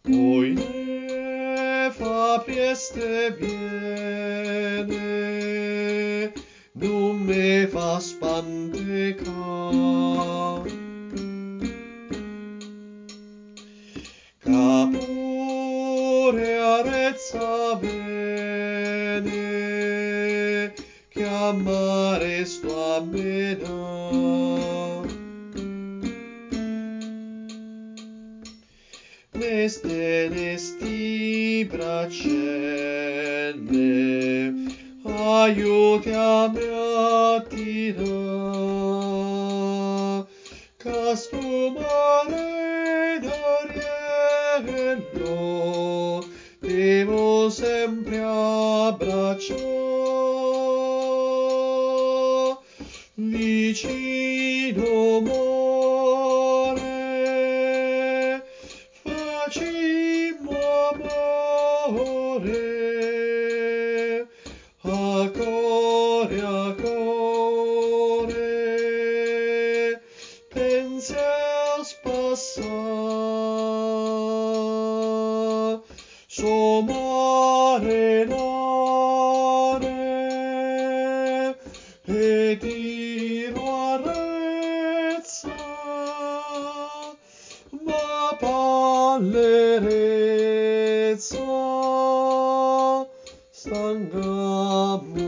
Poi nefas prieste viene, non me fa spantecar. Capore arezza bene, chiamare sto a mena. Meste nesti braccelle, aiutiami a tirare. Casto mare d'Ariello, devo sempre abbracciare. Vicino more, facimmo amore, a core, pensiers passar, som arenare, e tiro arezza, ma pallerezza stangam